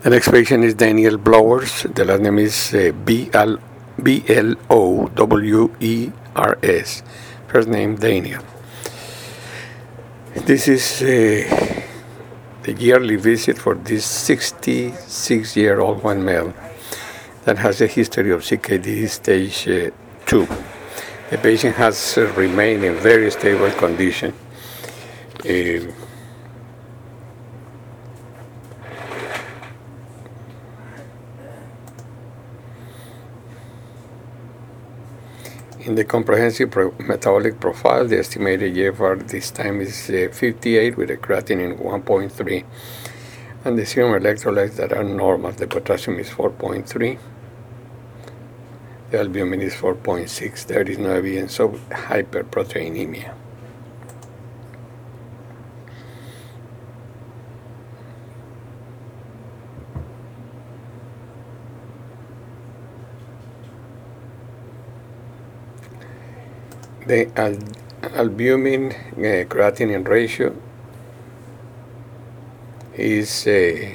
The next patient is Daniel Blowers. The last name is Blowers. First name Daniel. This is the yearly visit for this 66-year-old white male that has a history of CKD stage 2. The patient has remained in very stable condition. In the comprehensive metabolic profile, the estimated GFR this time is 58 with a creatinine 1.3, and the serum electrolytes that are normal. The potassium is 4.3, the albumin is 4.6. There is no evidence of hyperproteinemia. The albumin creatinine ratio is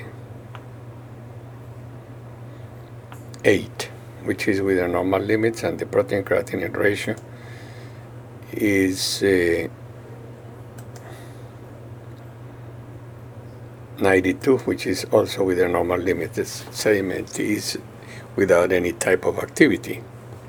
8, which is within normal limits, and the protein creatinine ratio is 92, which is also within normal limits. The sediment is without any type of activity.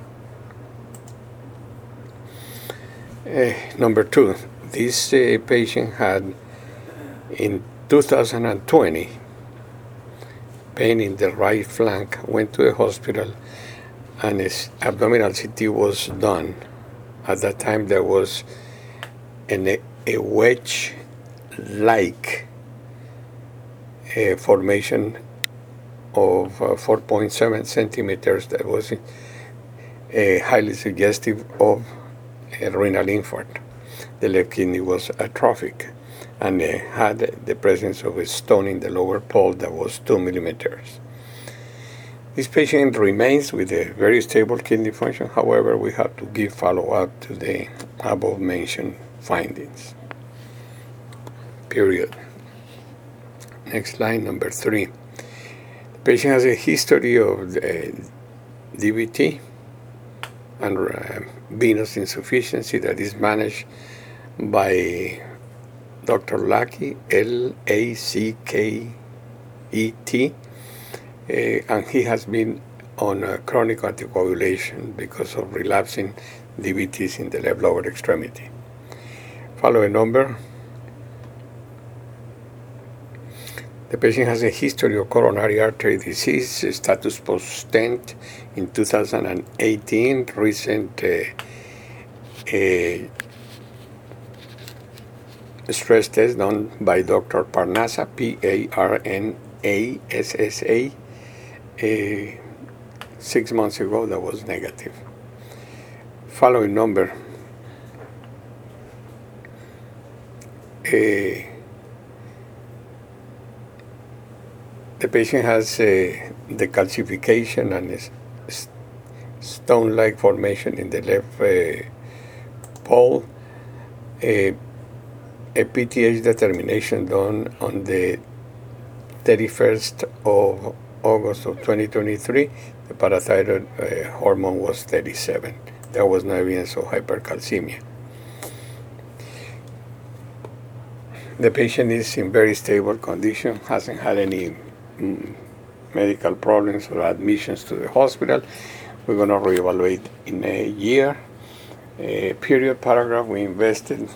Number 2, this patient had in 2020 pain in the right flank, went to the hospital, and his abdominal CT was done. At that time there was a wedge-like formation of 4.7 centimeters that was highly suggestive of a renal infarct. The left kidney was atrophic and had the presence of a stone in the lower pole that was 2 millimeters. This patient remains with a very stable kidney function. However, we have to give follow-up to the above mentioned findings. Period. Next slide, number 3. The patient has a history of DVT and venous insufficiency that is managed by Dr. Lackey, L-A-C-K-E-T, and he has been on chronic anticoagulation because of relapsing DVTs in the left lower extremity. Following number. The patient has a history of coronary artery disease, status post-stent in 2018, recent stress test done by Dr. Parnassa, P-A-R-N-A-S-S-A, 6 months ago that was negative. Following number. The patient has the calcification and stone-like formation in the left pole, a PTH determination done on the 31st of August of 2023. The parathyroid hormone was 37. There was no evidence of hypercalcemia. The patient is in very stable condition, hasn't had any medical problems or admissions to the hospital. We're going to reevaluate in a year. Period. Paragraph. We invested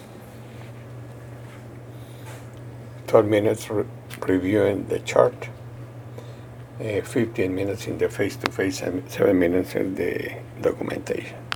12 minutes reviewing the chart, 15 minutes in the face-to-face, and 7 minutes in the documentation.